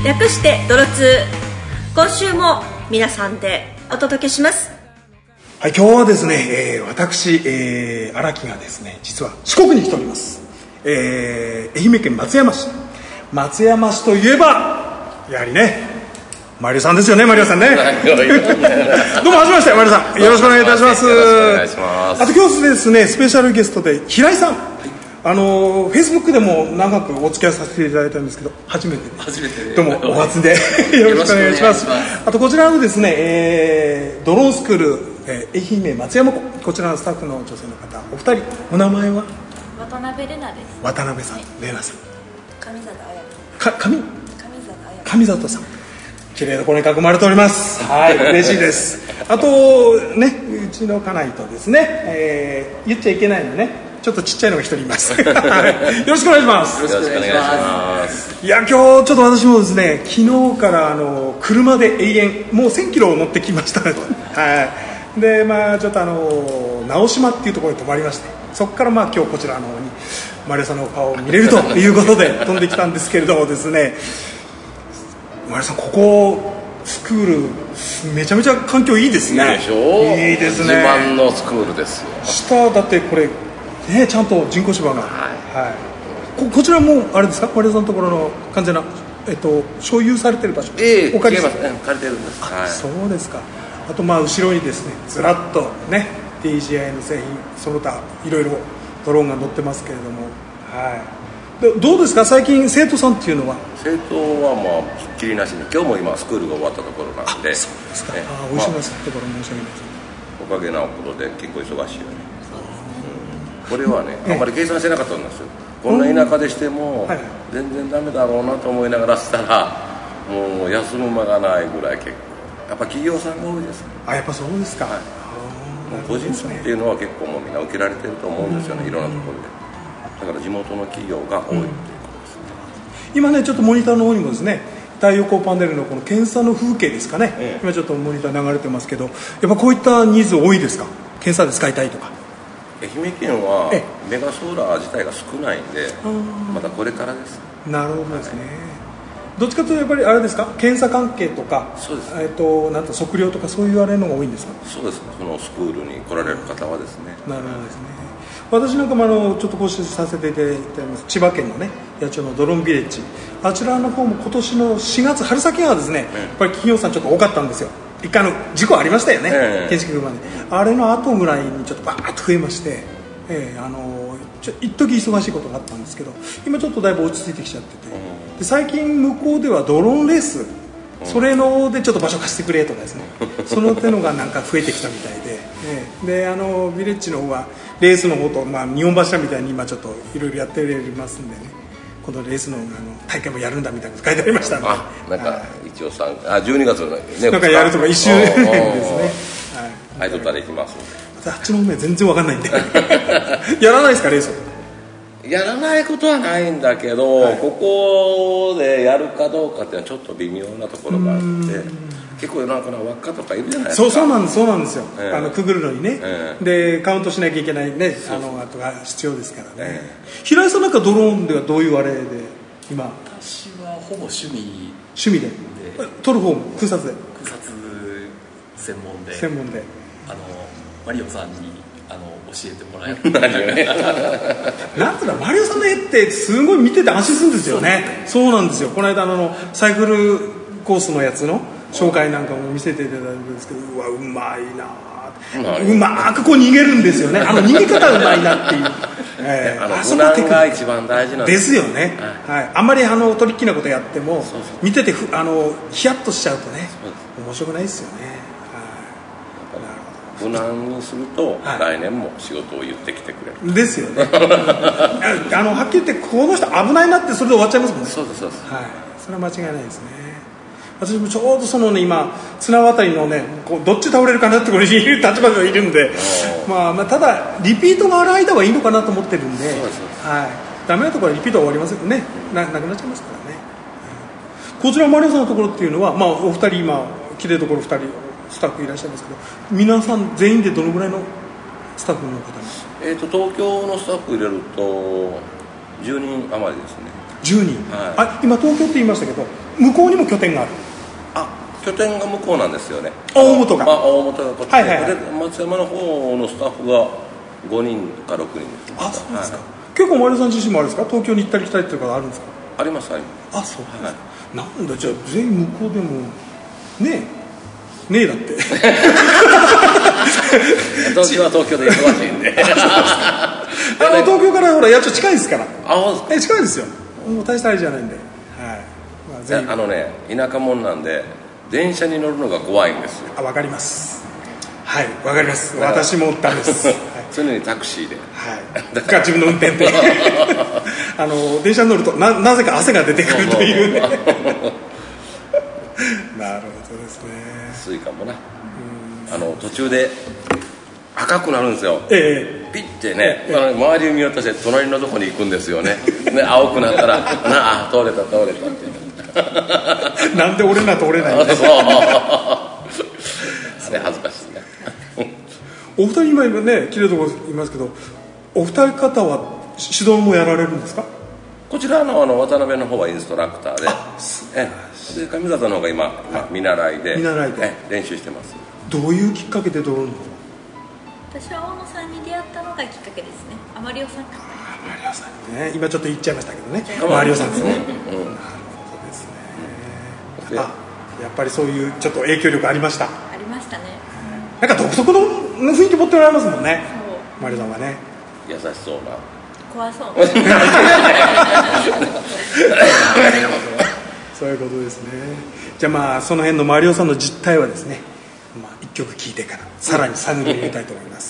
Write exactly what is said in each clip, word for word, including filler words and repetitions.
略してドロツー、今週も皆さんでお届けします。 はい、今日はですね、えー、私、えー、荒木がですね、実は四国に来ております。えー、愛媛県松山市。松山市といえばやはりね、マリオさんですよね。マリオさんね。どうもはじめまして、マリオさん、よろしくお願いいたします。 よろしくお願いします。 あと今日ですね、スペシャルゲストで平井さん、あのフェイスブックでも長くお付き合いさせていただいたんですけど、初めて初めてどうもお初でよろしくお願いします。あとこちらのですね、えー、ドローンスクール、えー、愛媛松山湖、こちらのスタッフの女性の方お二人、お名前は渡辺玲奈です。 渡辺さん、玲奈さん、 上里彩か上上里彩上里さん、綺麗な子に囲まれております。はい、嬉しいです。あとね、うちの家内とですね、えー、言っちゃいけないのね、ちょっとちっちゃいのが一人います。よろしくお願いします。 よろしくお願いします。 いや、今日ちょっと私もですね、昨日からあの車で永遠もうせんキロ乗ってきました。はい。で、まあちょっとあの直島っていうところに泊まりまして、そこからまあ今日こちらの方にマリオさんの顔を見れるということで飛んできたんですけれどもですね、マリオさん、ここスクールめちゃめちゃ環境いいですね。 いいでしょ。 いいですね。 自慢のスクールですよ。 下だってこれね、ちゃんと人工芝が、はいはい、こ, こちらもあれですか、マリオさんのところの完全な、えっと、所有されてる場所、 ええ、 お借りしてます、借りてるんです。 はい、そうですか。あとまあ後ろにですね、ずらっとね ディージーアイ の製品その他いろいろドローンが載ってますけれども、はい、でどうですか最近生徒さんっていうのは。 生徒はまあひっきりなしに、今日も今スクールが終わったところなんで。 そうですか、 ね、 あお忙しいところ申し訳ないです、 まあ、おかげなことで結構忙しいよね。これはね、あんまり計算してなかったんですよ。こんな田舎でしても全然ダメだろうなと思いながらしたら、もう休む間がないぐらい結構やっぱ企業さんが多いです。 あ、やっぱそうですか。はい、 もう個人さんっていうのは結構もうみんな受けられてると思うんですよね、いろんなところで。だから地元の企業が多いっていうことですね。 今ね、ちょっとモニターの方にもですね、太陽光パネルのこの検査の風景ですかね、ええ、今ちょっとモニター流れてますけど、やっぱこういったニーズ多いですか。検査で使いたいとか。 愛媛県はメガソーラー自体が少ないんで、まだこれからです。 なるほどですね、はい、どっちかというとやっぱりあれですか、検査関係とか、 そうです、 えー、となんと測量とかそういうあれのが多いんですか。 そうです、そのスクールに来られる方はですね。 なるほどですね。私なんかもあのちょっとご出演させていただいてます、千葉県のね、八千代のドローンビレッジ、あちらの方も今年のしがつ、春先はですね、うん、やっぱり企業さんちょっと多かったんですよ。一回の事故ありましたよね、えー、建築現場で、あれの後ぐらいにちょっとバーッと増えまして、えー、あのちょ一時忙しいことがあったんですけど、今ちょっとだいぶ落ち着いてきちゃってて、で最近向こうではドローンレース、それのでちょっと場所貸してくれとかですね、その手のがなんか増えてきたみたいで、えー、であのビレッジの方はレースの方と、まあ、日本柱みたいに今ちょっといろいろやっておりますんでね、このレースのあの大会もやるんだみたいなこと書いてありましたんで、 あ、なんか一応さんあじゅうにがつのね、 なんかやるとか一周年ですね。 はい、はい、とったら行きますんで。 あっちの方面全然わかんないんでやらないですか、レース。 やらないことはないんだけど、はい、ここでやるかどうかっていうのはちょっと微妙なところがあって、結構なんか輪っかとかいるじゃないですか。 そうそうなんです、そうなんですよ、えー、あのくぐるのにね、 えー、 でカウントしなきゃいけないね、あの後が必要ですからね、えー、平井さんなんかドローンではどういうあれで今。 私はほぼ趣味趣味で撮る方も空撮で空撮専門で専門であのマリオさんにあの教えてもらえるなんていうの、マリオさんの絵ってすごい見てて安心するんですよね。そうなんですよ。この間あのサイクルコースのやつの紹介なんかも見せていただいたんですけど、うわうまいな、うまくこう逃げるんですよね。あの逃げ方うまいなっていう、 えー、あの無難が一番大事なんですよね、はいはい、あんまりあのトリッキーなことやってもそうそう見ててふあのヒヤッとしちゃうとね、面白くないですよね、 はい、無難にすると、はい、来年も仕事を言ってきてくれるですよねあのはっきり言ってこの人危ないなってそれで終わっちゃいますもんね。 そうですそうです、 はい、それは間違いないですね。私もちょうどそのね今綱渡りのねこうどっち倒れるかなってこれいる立場ではいるんで、まあ、まあただリピートがある間はいいのかなと思ってるんで、はい、ダメなところはリピートは終わりませんよね、な, なくなっちゃいますからね、うん、こちらマリオさんのところっていうのは、まあ、お二人今きれいどころふたりスタッフいらっしゃいますけど、皆さん全員でどのぐらいのスタッフの方に、 えー、と東京のスタッフ入れるとじゅうにん余りですね。 じゅうにん、はい、あ今東京って言いましたけど向こうにも拠点がある。 あ、拠点が向こうなんですよね。 大本が、 まあ、大本がこっちで、 はいはいはい、 で松山の方のスタッフがごにんかろくにんです。 あ、そうですか、 はい、 結構丸さん自身もあれですか、東京に行ったり来たりっていうことあるんですか？ ありますあります。 あ、そうですか、 はい、 なんだ、じゃあ全員向こうでもねえねえだって東京は東京で忙しいんであの東京からほら八丁近いですから。 あ、 え近いですよ、もう大したあれじゃないんで、はい、まあ、ぜひ。 あのね、田舎者なんで電車に乗るのが怖いんですよ。 あ、わかります。はい、わかります。私もダメです、はい、 常にタクシーで、 はい、だから自分の運転であの電車に乗ると な, なぜか汗が出てくるというねなるほどですね。 スイカもな、あの途中で赤くなるんですよ、 ええ、 ピッてね、ええ、周りを見渡して隣のとこに行くんですよねね、青くなったらなあ、通れた通れたってなんで俺ら通れないんだそうあれ恥ずかしいなお二人今ね、綺麗なところいますけど、お二人方は指導もやられるんですか？ こちら の, あの渡辺の方はインストラクターで、えで上里の方が 今, 今見習いで見習いで練習してます。 どういうきっかけでドローンの？ 私は大野さんに出会ったのがきっかけですね。あまりおさんかマリオさんね、今ちょっと言っちゃいましたけどね、マリオさんですね、うん、なるほどですね、うん、あ、やっぱりそういうちょっと影響力ありました。 ありましたね。 なんか独特の雰囲気持っておられますもんね、マリオさんはね。 優しそうな、 怖そうそういうことですね。じゃあまあその辺のマリオさんの実態はですね、まあ、いっきょく聴いてからさらに探り入れたいと思います。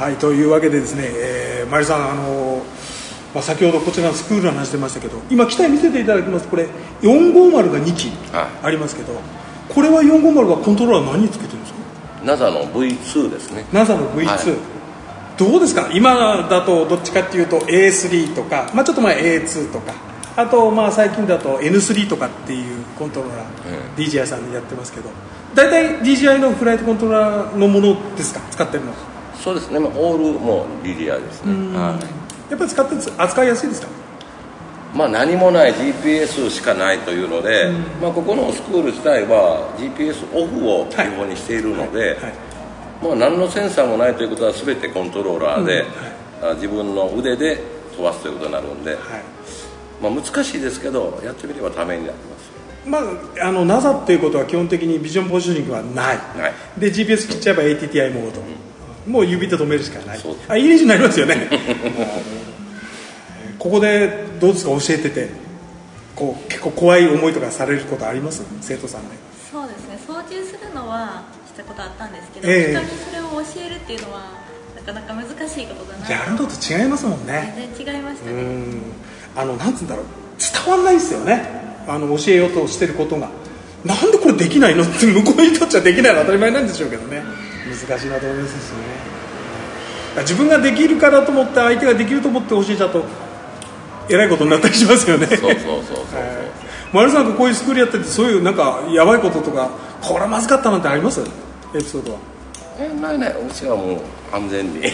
はい、というわけでですね、えー、マリさん、あのーまあ、先ほどこちらのスクールの話してましたけど、今機体見せていただきますと、これよんごーまるがにきありますけど、はい、これはよんごーまるはコントローラー何につけてるんですか？ ナザ の ブイツー ですね。 ナザ の ブイツー、はい、どうですか今だとどっちかっていうと エースリー とか、まあ、ちょっと前 エーツー とか、あとまあ最近だと エヌスリー とかっていうコントローラー、うん、ディージェーアイ さんでやってますけど、大体 ディージェーアイ のフライトコントローラーのものですか使ってるの？ そうですね、まあ、オールも ディージェーアイ ですね、はい、 やっぱり使って扱いやすいですか？ まあ、何もない ジーピーエス しかないというので、まあ、ここのスクール自体は ジーピーエス オフを基本にしているので、はいはいはい、まあ、何のセンサーもないということは全てコントローラーで、うん、はい、自分の腕で飛ばすということになるんで、はい、まあ、難しいですけどやってみればためになります。 まあ、あの ナザ っていうことは基本的にビジョンポジショニングはない、はい、で ジーピーエス 切っちゃえば エーティーティーアイ モード、うん、もう指で止めるしかない。あ、いいレンジになりますよねここでどうですか教えててこう結構怖い思いとかされることあります？生徒さんで。 そうですね、操縦するのはしたことあったんですけど、えー、人にそれを教えるっていうのはなかなか難しいことだな。 やるのと違いますもんね。 全然違いましたね。うん、 あのなんつうんだろう、伝わんないですよね、あの教えようとしてることが。なんでこれできないのって向こうにとっちゃできないのは当たり前なんでしょうけどね、難しいなと思いますしね。自分ができるからと思って相手ができると思って教えちゃうとえらいことになったりしますよね。そうそうそうそうそう。丸さんがこういうスクールやってて、そういうなんかやばいこととかこれはまずかったなんてあります？エピソードは。 え、ないない、うちはもう安全に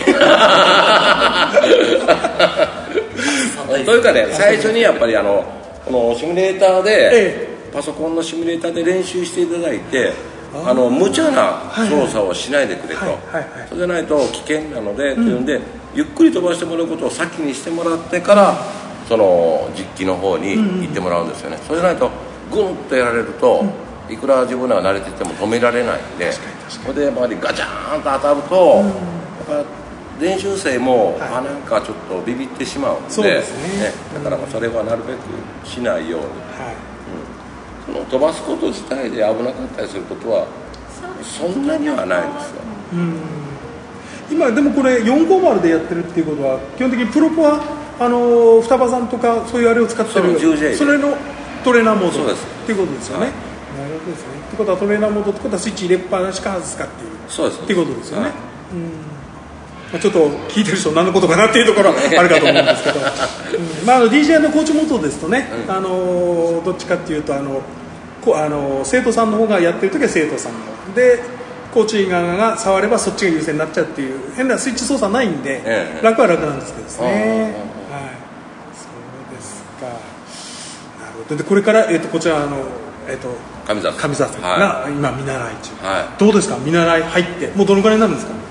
というかね、最初にやっぱりあのこのシミュレーターで、ええ、パソコンのシミュレーターで練習していただいて、あの無茶な操作をしないでくれと、そうじゃないと危険なので、うん、というんでゆっくり飛ばしてもらうことを先にしてもらってからその実機の方に行ってもらうんですよね、うん、そうじゃないとグンとやられると、うん、いくら自分らが慣れてても止められないんで、それで周りガチャーンと当たると、うん、やっぱ練習生も、はい、あ、なんかちょっとビビってしまうんで、そうですね、ね、だからそれはなるべくしないように、はい、うん、その飛ばすこと自体で危なかったりすることはそんなにはないんですよ、うん、 今でもこれよんごーまるでやってるっていうことは基本的にプロポはあの双葉さんとかそういうあれを使ってる、それのトレーナーモードっていうことですよね、はい、なるほどですね。ってことはトレーナーモードってことはスイッチ入れっぱなしか外すかっていう、そうですっていうことですよね、はい、うん、まあ、ちょっと聞いてる人何のことかなっていうところはあるかと思うんですけど、うん、まあ、あの ディージェー のコーチモードですとね、うん、あのどっちかっていうとあのこあの生徒さんの方がやってる時は生徒さんの方でコーチ側が触ればそっちが優先になっちゃうっていう変なスイッチ操作ないんで、ええ、楽は楽なんですけどですね、はい、そうですか。なるほど。でこれから、えー、とこちらの、えー、と上澤上澤さんが今見習い中、はい、どうですか見習い入ってもうどのくらいになるんですか？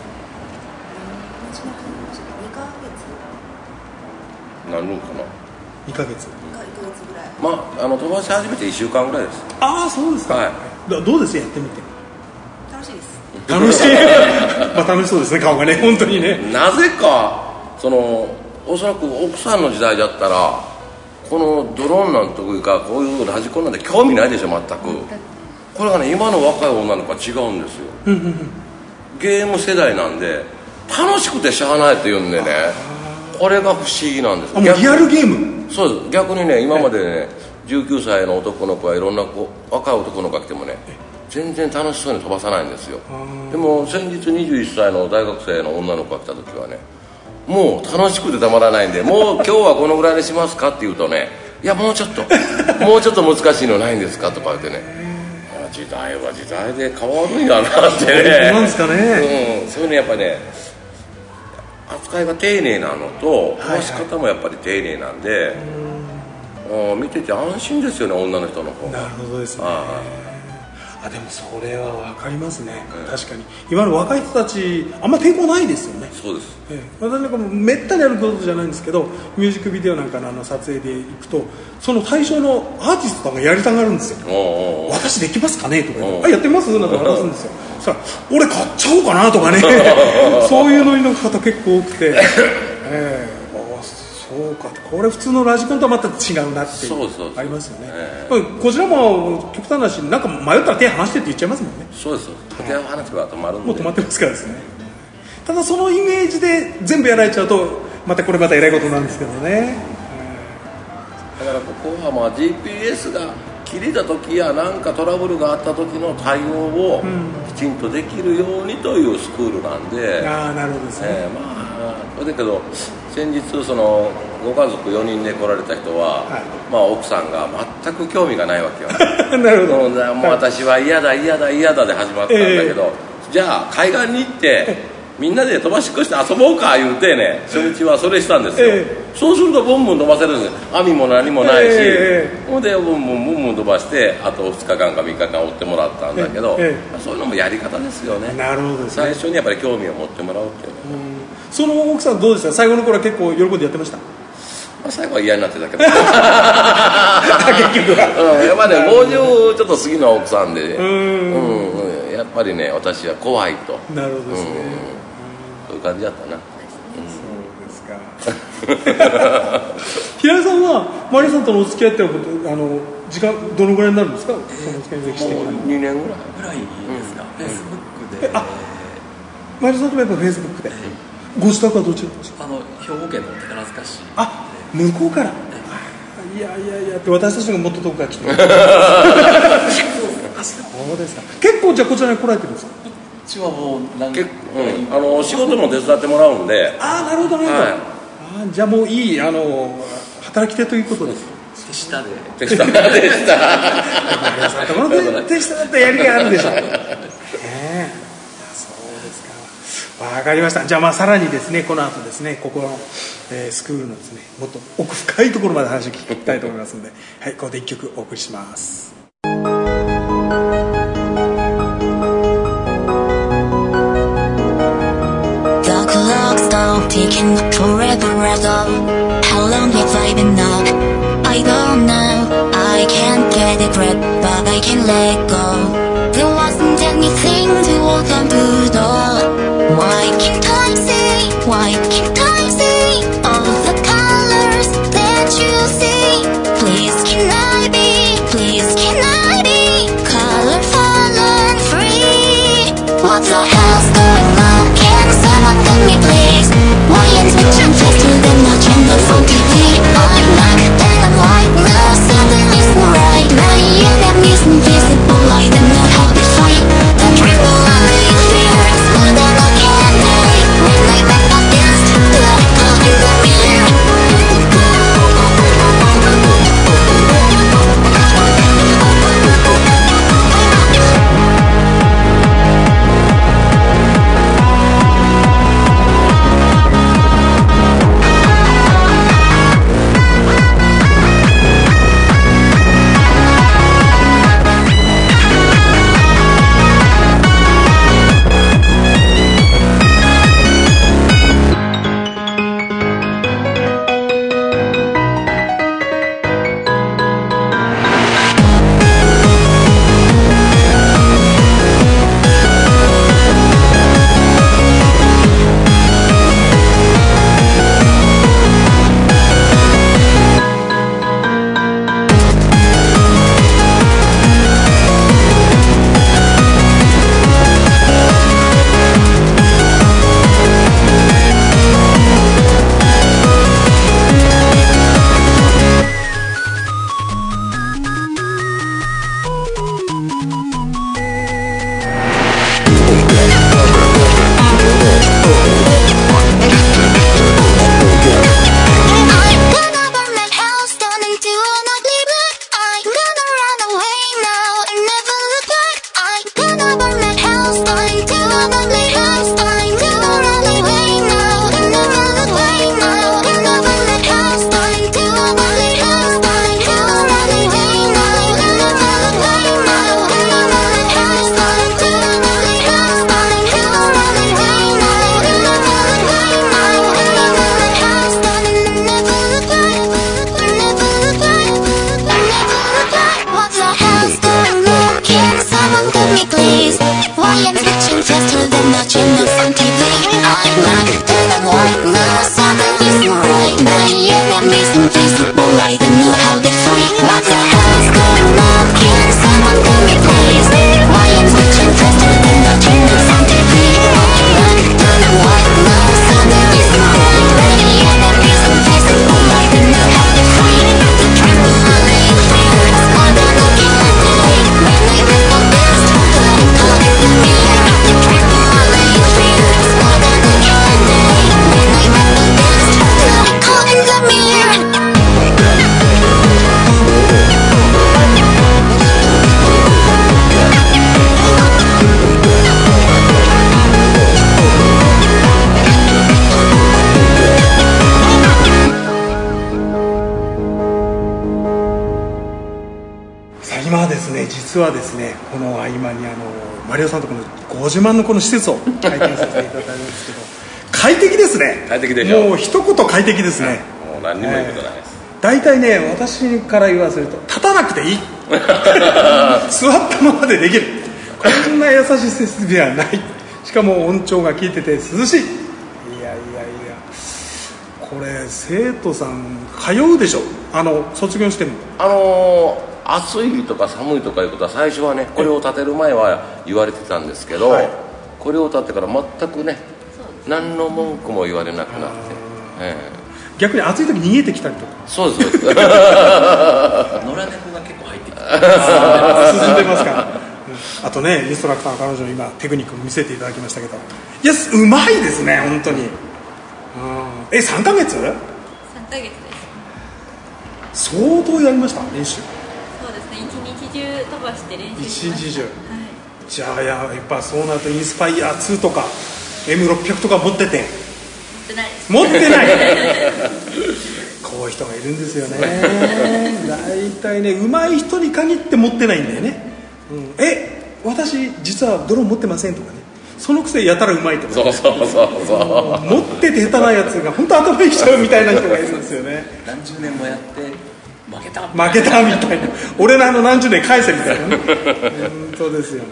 なるのかな。 にかげつ。 まあ、あの飛ばし始めていっしゅうかんぐらいです。 ああ、そうですか、はい、ど, どうですやってみて？ 楽しいです。 楽しいまあ楽しそうですね、顔がね、本当にね。なぜかそのおそらく奥さんの時代だったらこのドローンなんというかこういうラジコンなんて興味ないでしょ全く。これがね今の若い女の子は違うんですよゲーム世代なんで楽しくてしゃあないって言うんでね、これが不思議なんです。 あ、もうリアルゲーム？ そうです。逆にね今までねじゅうきゅうさいの男の子はいろんな子若い男の子が来てもね全然楽しそうに飛ばさないんですよ。でも先日にじゅういっさいの大学生の女の子が来た時はねもう楽しくてたまらないんでもう今日はこのぐらいにしますかって言うとねいやもうちょっともうちょっと難しいのないんですかとか言ってね時代は時代で変わるんやなってね。 そうなんですかね、 うん、そういうのやっぱね扱いが丁寧なのと飛ばし方もやっぱり丁寧なんで、はいはい、見てて安心ですよね女の人の方が。 なるほどですね。あでもそれは分かりますね、うん、確かに今の若い人たちあんま抵抗ないですよね。 そうです、 ええ、私なんかもめったにやることじゃないんですけどミュージックビデオなんかのあの撮影で行くとその対象のアーティストとかがやりたがるんですよ。おうおう私できますかねとか言ってあやってますなんて話すんですよ。そしたら俺買っちゃおうかなとかねそういうノリの方結構多くて、ええそうかこれ普通のラジコンとはまた違うなっていうありますよね、えー、こちらも極端なしなんか迷ったら手離してって言っちゃいますもんね。 そうです手を離せば止まるんでもう止まってますからですね。 ただそのイメージで全部やられちゃうとまたこれまたえらいことなんですけどね。 だからここはまあ ジーピーエス が切れた時や何かトラブルがあった時の対応をきちんとできるようにというスクールなんで、 うん、ああなるほどですね、 えー、まあそれだけど先日そのご家族よにんで来られた人は、はい、まあ奥さんが全く興味がないわけよなるほど、 もう私は嫌だ嫌だ嫌だで始まったんだけど、えー、じゃあ海岸に行ってみんなで飛ばしっこして遊ぼうか言うてね、初日はそれしたんですよ、えー、そうするとボンボン飛ばせるんですよ。網も何もないし、えー、ほんでボンボンボンボン飛ばしてあとふつかかんかみっかかん追ってもらったんだけど、えーえー、そういうのもやり方ですよね。 なるほどですね。 最初にやっぱり興味を持ってもらうっていうのは、 うん、その奥さんどうでした？最後の頃は結構喜んでやってました？ まあ、最後は嫌になってたけど結局は、 うん、やっぱりねごじゅうちょっと過ぎの奥さんで、うん、うん、やっぱりね私は怖いと。 なるほどですね、 うん、そういう感じだったな、うん、 そうですか平井さんはマリさんとのお付き合いってあの時間どのぐらいになるんですか？そのお付き合いの歴史的にもうにねんぐらいぐらいですか、フェイスブックで。 あ、マリさんともやっぱフェイスブックで、ご自宅はどちらですか？ あの兵庫県の宝塚市。 あ、向こうから。いやいやいやって私たちがもっと遠くから来てるそうですか。結構じゃあこちらに来られてるんですか？ うちはもう何結構、うん、あの仕事も手伝ってもらうんで。 ああなるほどなるほど、はい、あじゃあもういいあの働き手ということです。 手下で手下でしたこの手下だったらやりがいあるでしょう、ね、そうですか。わかりました。じゃあまあさらにですねこの後ですねここの、えー、スクールのですねもっと奥深いところまで話を聞きたいと思いますのではいここでいっきょくお送りします。 Taking forever ago. How long have I been up? I don't know. I can't get it right, but I can let go. There wasn't anything to open the door. Why can't I see? Why can't I see all the colors that you see? Please can I be? Please can I be colorful and free? What the hell's going on? Can someone tell me please? Why is it jump faster than the channel on T V? I'm black and white, now suddenly it's right. My enemy is invisible, I don't know how to fight. The tremble I fear is more than I can bear. When I back against the cloud in the mirror. Why ですね、この合間にあのマリオさんとこのご自慢のこの施設を体験させていただいたんですけど快適ですね。 快適でしょ。 もう一言快適ですね。 もう何にも言うことないです。 大体ね、私から言わせると立たなくていい座ったままでできる、こんな優しい設備はない。しかも音調が効いてて涼しい。いやいやいや、これ生徒さん通うでしょ、あの卒業しても。 あのー、暑いとか寒いとかいうことは最初はね、これを建てる前は言われてたんですけど、はい、これを建てから全くね何の文句も言われなくなって、えー、逆に暑い時逃げてきたりとか。 そうですそうです野良猫が結構入ってきて進んでますから、うん、あとね、インストラクターの彼女の今テクニックも見せていただきましたけど、いやうまいですね本当に、うん、えさんかげつ？さんかげつです。 相当やりました練習。 そうですね、一日中飛ばして練習しました。 一日中、はい、じゃあやっぱそうなるとインスパイアツーとか エムろっぴゃく とか持ってて。持ってないこういう人がいるんですよね。大体ね、上手い人に限って持ってないんだよね、うん、え私実はドローン持ってませんとかね、そのくせやたら上手いとか、 そうそうそうそう、 持ってて下手なやつが本当頭いい人みたいな人がいるんですよね。 何十年もやって負けた負けたみたいな、俺のあの何十年返せみたいなね本当ですよね。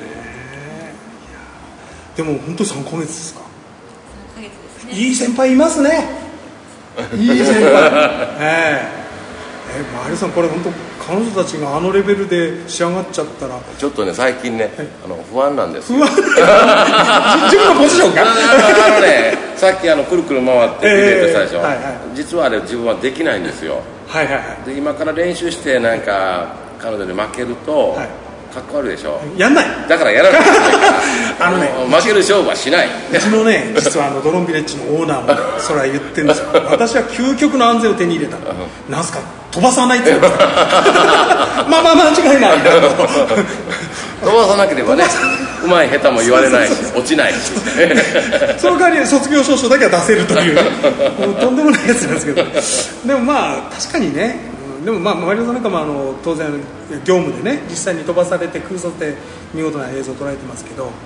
でも本当にさんかげつですか。 さんかげつですね。 いい先輩いますね。いい先輩。ええー、マリさん、これ本当彼女たちがあのレベルで仕上がっちゃったらちょっとね最近ね、はい、あの不安なんですよ。 不安自分のポジションがあのね、さっきあのくるくる回ってピレートしたでしょ、 えーはいはい、 実はあれ自分はできないんですよ。 はいはいはい、 で今から練習してなんか彼女に負けると、はい、かっこ悪いでしょ。 やんない。 だからやらないあのね、 負ける勝負はしない。 うちのね、実はあのドローンビレッジのオーナーもそれは言ってるんですよ。私は究極の安全を手に入れた。なんすか飛ばさないって言うんですかまあまあ間違いない飛ばさなければね、うまい下手も言われないし落ちないしその代わり卒業証書だけは出せるという、ね、もうとんでもないやつなんですけど、でもまあ確かにね、でもまあマリオさんなんかもあの当然業務でね実際に飛ばされて空撮で見事な映像を捉えてますけど、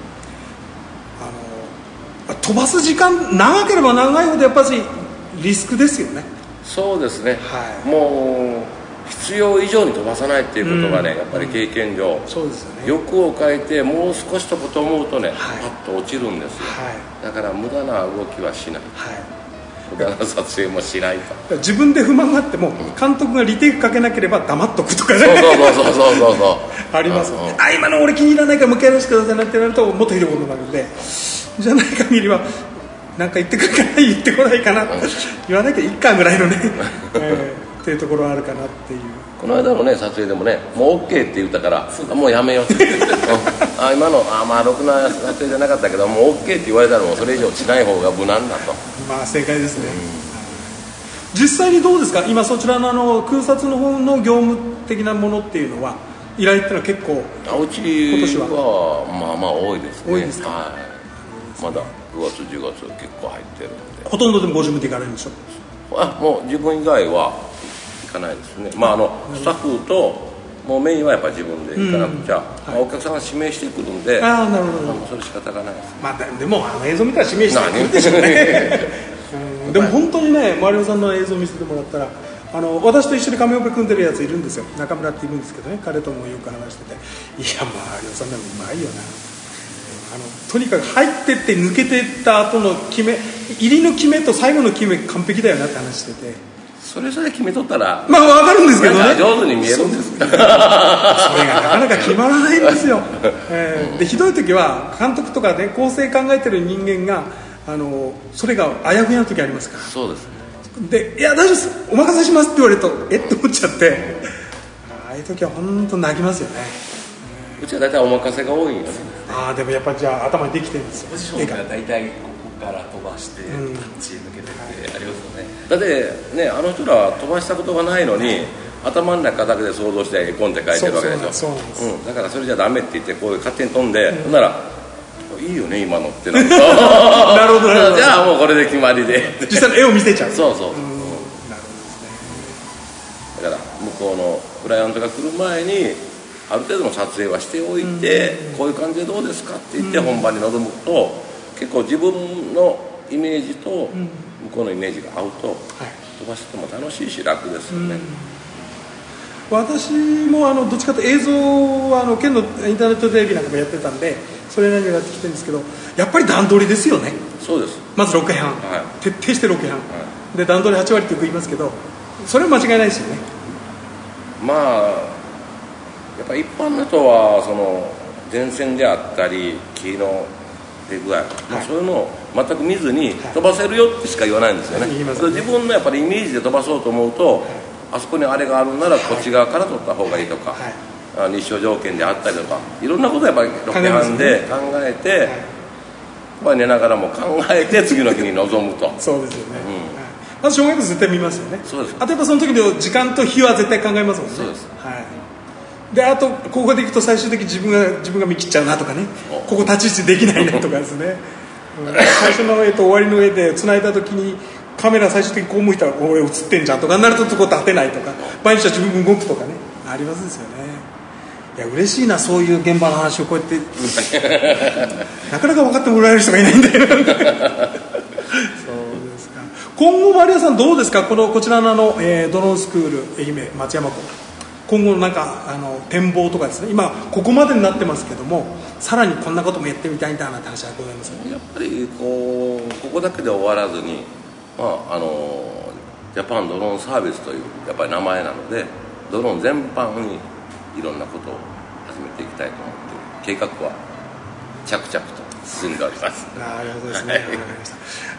あの飛ばす時間長ければ長いほどやっぱりリスクですよね。 そうですね、 はい、 もう必要以上に飛ばさないっていうことがね、うん、やっぱり経験上、 うん、そうですよね、 欲を変えてもう少しとこと思うとね、はい、パッと落ちるんですよ、 はい、 だから無駄な動きはしない、はい、無駄な撮影もしないと。 自分で不満があっても監督がリテイクかけなければ黙っとくとかね、 そうそうそうそうそうそうありますよね。あ、今の俺気に入らないからもう一回やらせてくださいなんてなるともっとひどいことになるんで、じゃない限りはなんか言ってくるかな言ってこないかな言わなきゃいいかぐらいのね、えー、っていうところはあるかなっていう。 この間のね撮影でもね、もう OK って言ったからもうやめようって言ってあ今のあまあろくな撮影じゃなかったけどもう OK って言われたらもうそれ以上しない方が無難だと。 まあ正解ですね、うん、実際にどうですか今そちらのあの空撮の方の業務的なものっていうのは依頼っていうのは結構うち今年はまあまあ多いですね。 多いですか、はい、 まだくがつじゅうがつ結構入ってるんで。 ほとんどでもご自分で行かれるんでしょ。 あもう自分以外は行かないですね。まああのスタッフともうメインはやっぱり自分で行かなくちゃ、うんはいまあ、お客さんが指名してくるんで、 ああなるほど、 それ仕方がないです、 まあ、でもあの映像見たら指名してくるでしょうねうん、でも本当にねマリオさんの映像見せてもらったらあの私と一緒に亀岡組んでるやついるんですよ。中村っているんですけどね、彼ともよく話してて、いやマリオさんでもうまいよな、あのとにかく入ってって抜けてった後の決め入りの決めと最後の決め完璧だよなって話してて、 それぞれ決めとったらまあ分かるんですけどね、 上手に見えるんですそれがなかなか決まらないんですよ、えー、でひどい時は監督とかね構成考えてる人間があのそれがあやふやな時ありますから。 そうですね。 でいや大丈夫ですお任せしますって言われるとえっと思っちゃってああいう時は本当泣きますよね。 うちは大体お任せが多いよね。 ああでもやっぱじゃあ頭にできてるんですよ。 ポジションが大体ここから飛ばしてタッチ抜けてってありますよね。 だってねあの人らは飛ばしたことがないのに頭の中だけで想像して絵コンって書いてるわけでしょ。 そうなんです、 うん、だからそれじゃダメって言ってこういう勝手に飛んで、うん、ほんならいいよね今のってなるとなるほどなるほどじゃあもうこれで決まりで実際の絵を見せちゃう。 そうそう、うん、なるほどですね。 だから向こうのクライアントが来る前にある程度の撮影はしておいて、うん、こういう感じでどうですかって言って本番に臨むと、結構自分のイメージと向こうのイメージが合うと、はい、飛ばしても楽しいし楽ですよね。 うん、私もあのどっちかというと映像はあの県のインターネットテレビなんかもやってたんでそれなりにやってきてるんですけど、やっぱり段取りですよね。 そうです。 まずロケハン、はい、徹底してロケハン、はい、で段取りはち割ってよく言いますけど、それは間違いないですよね。 まあやっぱ一般の人はその電線であったり木の出具合、はい、まあ、そういうのを全く見ずに飛ばせるよってしか言わないんですよね。はい、自分のやっぱりイメージで飛ばそうと思うと、はい、あそこにあれがあるならこっち側から撮った方がいいとか、はい、日照条件であったりとかいろんなことをやっぱりロケハンで考えて、はい、やっぱり寝ながらも考えて次の日に臨むと。 そうですよね。うん、まず正月絶対見ますよね。 そうです。 あとやっぱその時の時間と日は絶対考えますもんね。 そうです。 はい。であとここでいくと最終的に自分が自分が見切っちゃうなとかね、ここ立ち位置できないなとかですね、うん、最初の絵と終わりの絵で繋いだ時にカメラ最終的にこう向いたら俺映ってんじゃんとかなるとこ立てないとか、毎日は自分動くとかね、ありますですよね。いや嬉しいな、そういう現場の話をこうやってなかなか分かってもらえる人がいないんでそうですか。今後マリアさんどうですか、このこちらのあの、えー、ドローンスクール愛媛松山校、今後のなんかあの展望とかですね、今ここまでになってますけども、さらにこんなこともやってみたいんだなって話はございますか。 やっぱりこうここだけで終わらずに、まああのジャパンドローンサービスというやっぱり名前なので、ドローン全般にいろんなことを始めていきたいと思って計画は着々と進んでおります。 なるほどですね。わかりました。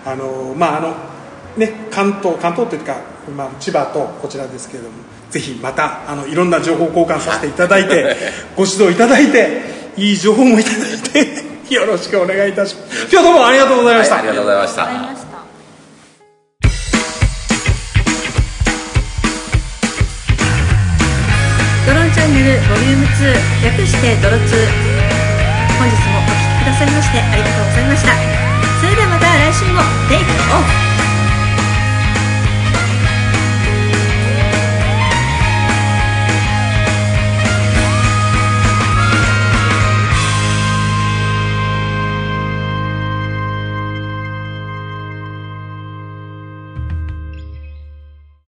あのまああのね、関東関東というか、まあ、千葉とこちらですけれども、ぜひまたあのいろんな情報交換させていただいてご指導いただいていい情報もいただいてよろしくお願いいたします。今日はどうもありがとうございました。 はい、ありがとうございました。 ドローンチャンネルボリュームツー、略してドロツー、本日もお聞きくださいましてありがとうございました。それではまた来週もテイクオフ。